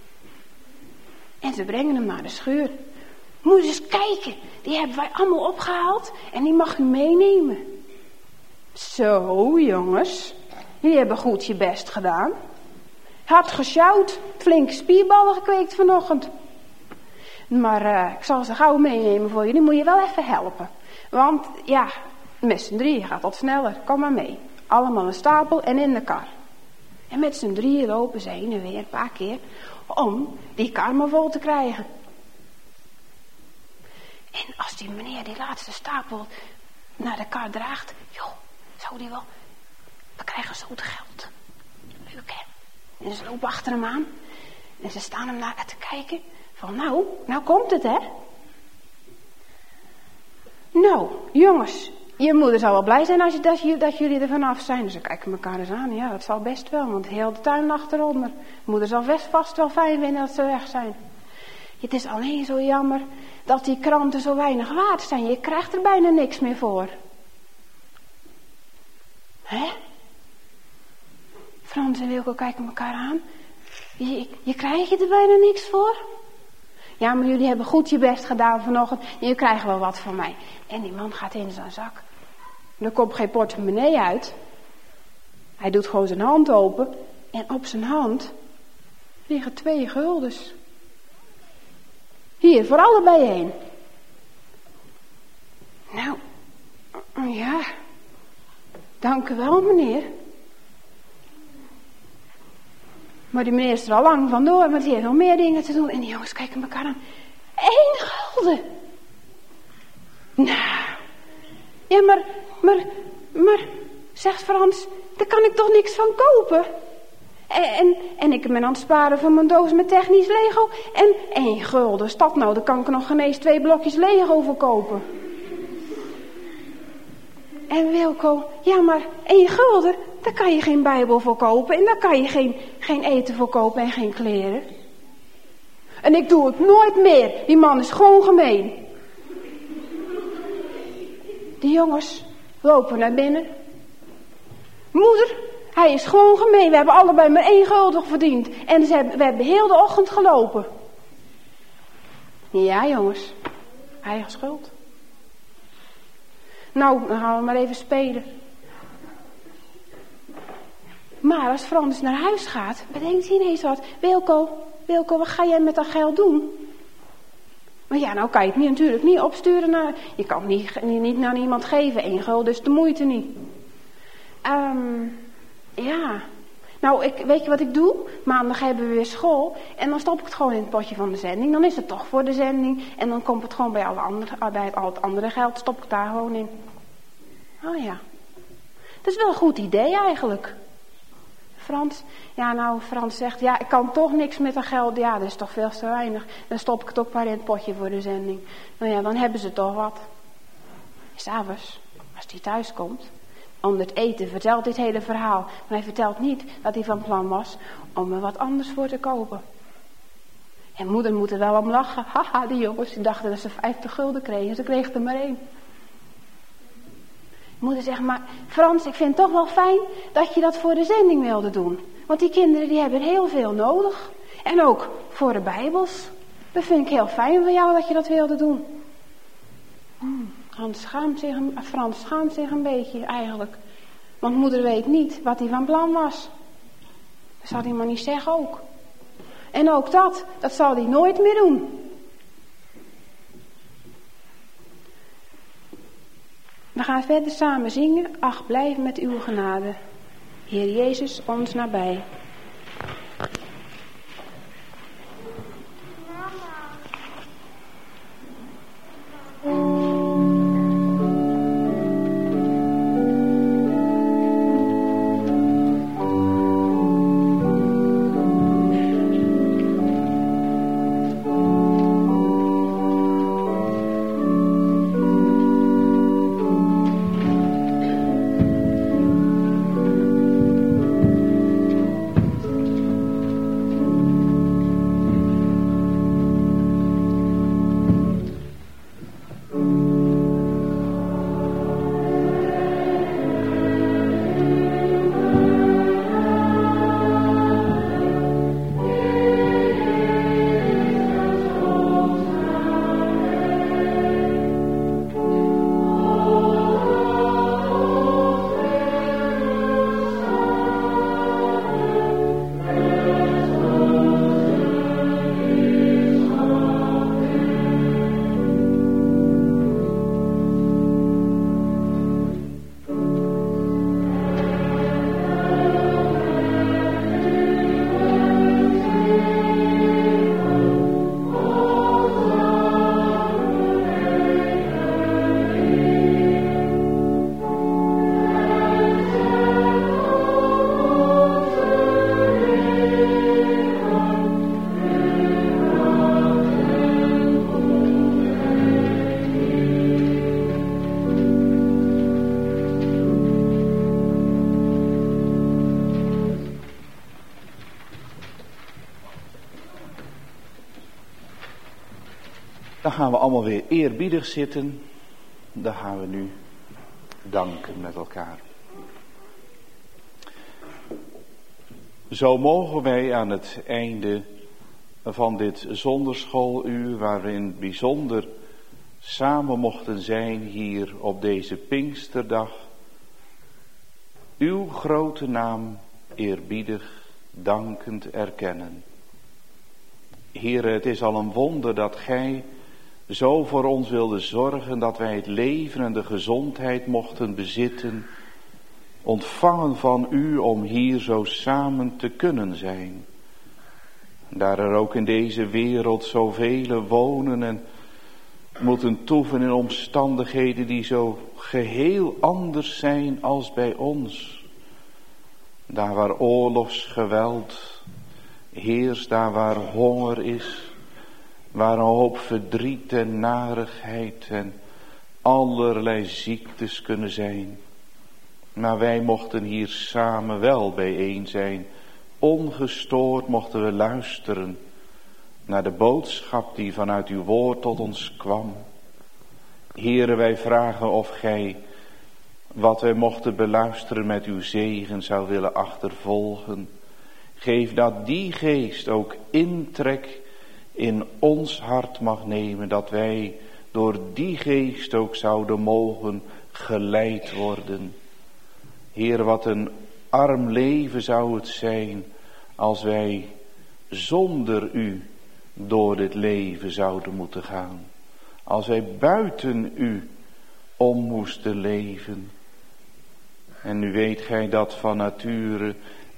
En ze brengen hem naar de schuur. Moet je eens kijken. Die hebben wij allemaal opgehaald. En die mag u meenemen. Zo, jongens. Jullie hebben goed je best gedaan. Hard gesjouwd. Flinke spierballen gekweekt vanochtend. Maar uh, ik zal ze gauw meenemen voor jullie. Moet je wel even helpen. Want, ja, met z'n drieën gaat dat sneller. Kom maar mee. Allemaal een stapel en in de kar. En met z'n drieën lopen ze heen en weer een paar keer. Om die kar maar vol te krijgen. En als die meneer die laatste stapel naar de kar draagt. Joh, zou die wel. We krijgen zo het geld. Leuk, hè? En ze lopen achter hem aan. En ze staan hem naar te kijken. Van nou, nou komt het, hè? Nou, jongens. Je moeder zal wel blij zijn als je, dat, je, dat jullie er vanaf zijn. Dus ze kijken elkaar eens aan. Ja, dat zal best wel. Want heel de tuin lag eronder. Moeder zal best vast wel fijn vinden dat ze weg zijn. Het is alleen zo jammer dat die kranten zo weinig waard zijn. Je krijgt er bijna niks meer voor. Hè? Frans en Wilco kijken elkaar aan. Je, je krijgt je er bijna niks voor? Ja, maar jullie hebben goed je best gedaan vanochtend. En je krijgt wel wat van mij. En die man gaat in zijn zak. Er komt geen portemonnee uit. Hij doet gewoon zijn hand open. En op zijn hand liggen twee guldens. Hier, voor allebei heen. Nou, ja. Dank u wel, meneer. Maar die meneer is er al lang vandoor, want die heeft nog meer dingen te doen. En die jongens kijken elkaar aan. Eén gulden. Nou. Ja, maar, maar, maar, zegt Frans, daar kan ik toch niks van kopen? En, en, en ik ben aan het sparen voor mijn doos met technisch Lego. En één gulden, stad nou, dan kan ik nog geen eens twee blokjes Lego voor kopen. En Wilco, ja maar één gulden, daar kan je geen Bijbel voor kopen. En daar kan je geen, geen eten voor kopen en geen kleren. En ik doe het nooit meer. Die man is gewoon gemeen. Die jongens lopen naar binnen. Moeder, hij is gewoon gemeen. We hebben allebei maar één gulden verdiend. En ze hebben, we hebben heel de ochtend gelopen. Ja jongens, eigen schuld. Nou, dan gaan we maar even spelen. Maar als Frans naar huis gaat, bedenkt hij ineens wat. Wilco, Wilco, wat ga jij met dat geld doen? Maar ja, nou kan je het niet, natuurlijk niet opsturen naar... Je kan het niet, niet, niet naar iemand geven, één gulden, dus de moeite niet. Um, ja, Nou, ik, weet je wat ik doe? Maandag hebben we weer school. En dan stop ik het gewoon in het potje van de zending. Dan is het toch voor de zending. En dan komt het gewoon bij, alle andere, bij al het andere geld. Stop ik daar gewoon in. Oh ja. Dat is wel een goed idee eigenlijk. Frans? Ja, nou, Frans zegt, ja, ik kan toch niks met dat geld. Ja, dat is toch veel te weinig. Dan stop ik het ook maar in het potje voor de zending. Nou ja, dan hebben ze toch wat. 'S'avonds, als hij thuis komt, onder het eten vertelt dit hele verhaal. Maar hij vertelt niet dat hij van plan was om er wat anders voor te kopen. En moeder moet er wel om lachen. Haha, die jongens die dachten dat ze vijftig gulden kregen. Ze kregen er maar één. Moeder zegt, maar Frans, ik vind het toch wel fijn dat je dat voor de zending wilde doen. Want die kinderen die hebben heel veel nodig. En ook voor de Bijbels. Dat vind ik heel fijn van jou dat je dat wilde doen. Hmm, Hans schaamt zich, Frans schaamt zich een beetje eigenlijk. Want moeder weet niet wat hij van plan was. Dat zal hij maar niet zeggen ook. En ook dat, dat zal hij nooit meer doen. We gaan verder samen zingen. Ach, blijf met uw genade. Heer Jezus, ons nabij. Dan gaan we allemaal weer eerbiedig zitten. Dan gaan we nu danken met elkaar. Zo mogen wij aan het einde van dit zonderschooluur, waarin bijzonder samen mochten zijn hier op deze Pinksterdag, uw grote naam eerbiedig dankend erkennen. Heere, het is al een wonder dat gij zo voor ons wilde zorgen dat wij het leven en de gezondheid mochten bezitten, ontvangen van u om hier zo samen te kunnen zijn. Daar er ook in deze wereld zoveel wonen en moeten toeven in omstandigheden die zo geheel anders zijn als bij ons. Daar waar oorlogsgeweld heerst, daar waar honger is, waar een hoop verdriet en narigheid en allerlei ziektes kunnen zijn. Maar wij mochten hier samen wel bijeen zijn. Ongestoord mochten we luisteren naar de boodschap die vanuit uw woord tot ons kwam. Heere, wij vragen of gij wat wij mochten beluisteren met uw zegen zou willen achtervolgen. Geef dat die geest ook intrek in ons hart mag nemen, dat wij door die geest ook zouden mogen geleid worden. Heer, wat een arm leven zou het zijn als wij zonder u door dit leven zouden moeten gaan. Als wij buiten u om moesten leven. En nu weet gij dat van nature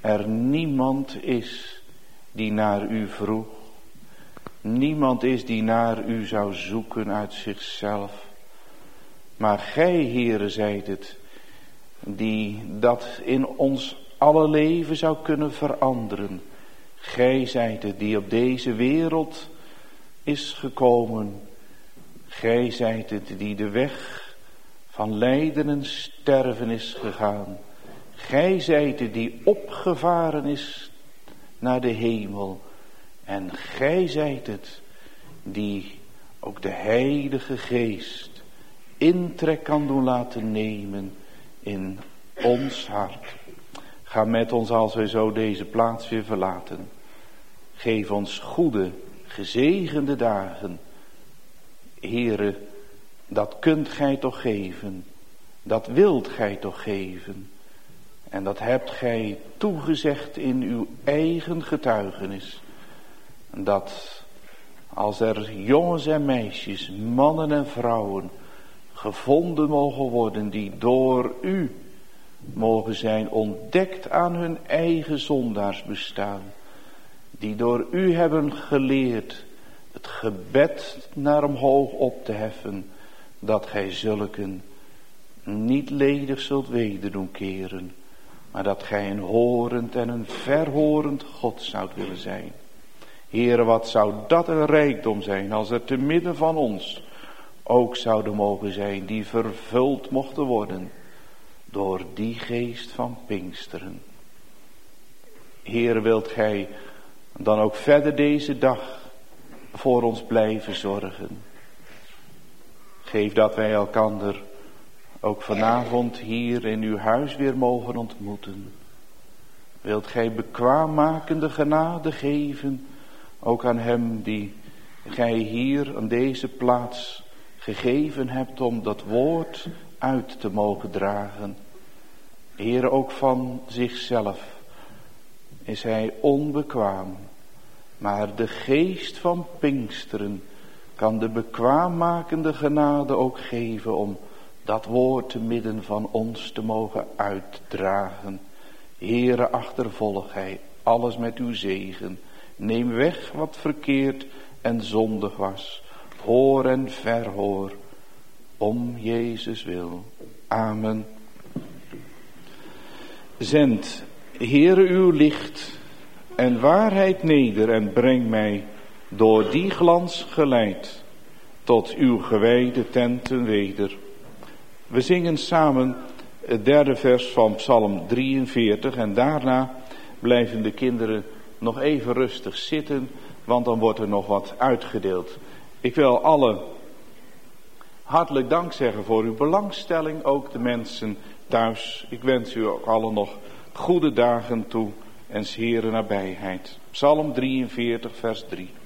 er niemand is die naar u vroeg. Niemand is die naar u zou zoeken uit zichzelf. Maar gij, Heere, zijt het, die dat in ons alle leven zou kunnen veranderen. Gij zijt het die op deze wereld is gekomen. Gij zijt het die de weg van lijden en sterven is gegaan. Gij zijt het die opgevaren is naar de hemel. En gij zijt het die ook de Heilige Geest intrek kan doen laten nemen in ons hart. Ga met ons als wij zo deze plaats weer verlaten. Geef ons goede, gezegende dagen. Heere, dat kunt gij toch geven. Dat wilt gij toch geven. En dat hebt gij toegezegd in uw eigen getuigenis. Dat als er jongens en meisjes, mannen en vrouwen gevonden mogen worden die door u mogen zijn ontdekt aan hun eigen zondaarsbestaan. Die door u hebben geleerd het gebed naar omhoog op te heffen. Dat gij zulken niet ledig zult wederdoen keren. Maar dat gij een horend en een verhorend God zoudt willen zijn. Heere, wat zou dat een rijkdom zijn als er te midden van ons ook zouden mogen zijn die vervuld mochten worden door die geest van Pinksteren. Heere, wilt gij dan ook verder deze dag voor ons blijven zorgen. Geef dat wij elkander ook vanavond hier in uw huis weer mogen ontmoeten. Wilt gij bekwaammakende genade geven, ook aan hem die gij hier aan deze plaats gegeven hebt om dat woord uit te mogen dragen. Heere, ook van zichzelf is hij onbekwaam, maar de geest van Pinksteren kan de bekwaammakende genade ook geven om dat woord te midden van ons te mogen uitdragen. Heere, achtervolg hij alles met uw zegen. Neem weg wat verkeerd en zondig was. Hoor en verhoor. Om Jezus wil. Amen. Zend, Heere, uw licht en waarheid neder en breng mij door die glans geleid tot uw gewijde tenten weder. We zingen samen het derde vers van Psalm drieënveertig en daarna blijven de kinderen nog even rustig zitten, want dan wordt er nog wat uitgedeeld. Ik wil allen hartelijk dank zeggen voor uw belangstelling, ook de mensen thuis. Ik wens u ook allen nog goede dagen toe en 's Heere nabijheid. Psalm drieënveertig vers drie.